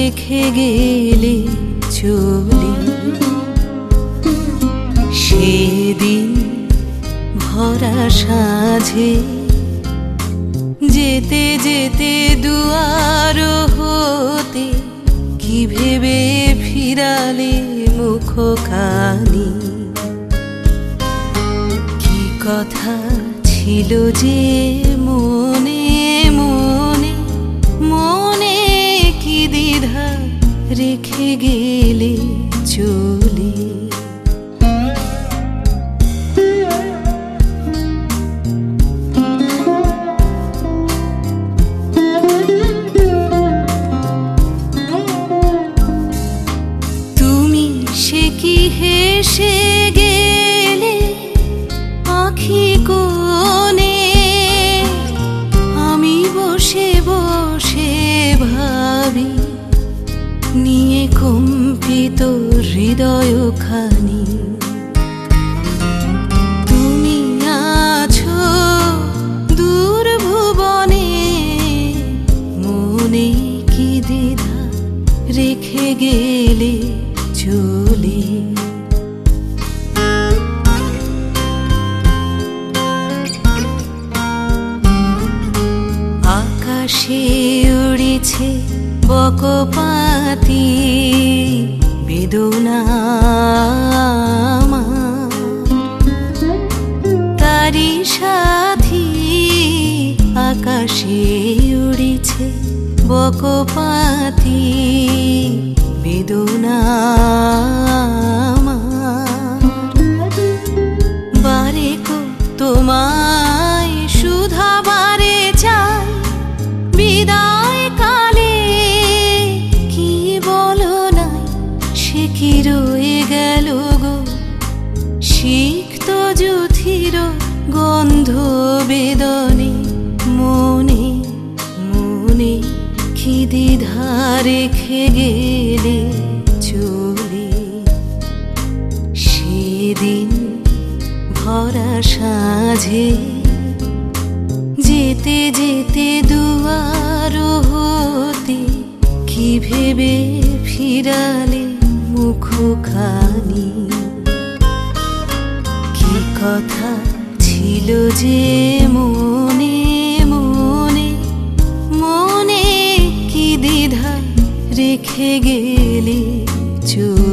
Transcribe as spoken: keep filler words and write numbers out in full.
রেখে গেলে চলে। সেদিন ভরা সাঁঝে যেতে যেতে দুয়ার হতে কি ভেবে ফিরালে মুখখানি। কি কথা ছিল যে মনে মনে, মনে কি দ্বিধা রেখে গেলে চলে। তুমি সে কি হেসে গেলে আঁখি কোণে, আমি বসে বসে ভাবি নিয়ে কম্পিত হৃদয়খানি। তুমি আছো দূর ভুবনে, মনে কি দ্বিধা রেখে গেলে চলে। আকাশে উড়েছে বকপাতি বেদনা আমার, তারি সাথী আকাশে উড়েছে বকপাতি বেদনা আমার। বারে কো তোমায় সুধা বারে চাই বিদায় কালে, কি বলো নাই সে কি রয়ে গেল গো সিক্ত যুথির গন্ধ বেদনে। মনে মনে কি দ্বিধা রেখে গেলে চলে। সেদিন ভরা সাঁঝে যেতে যেতে দুয়ার হতে কি ভেবে ফিরালে মুখখানি। কি কথা ছিল যে মনে মনে, মনে কি দ্বিধা রেখে গেলে চলে।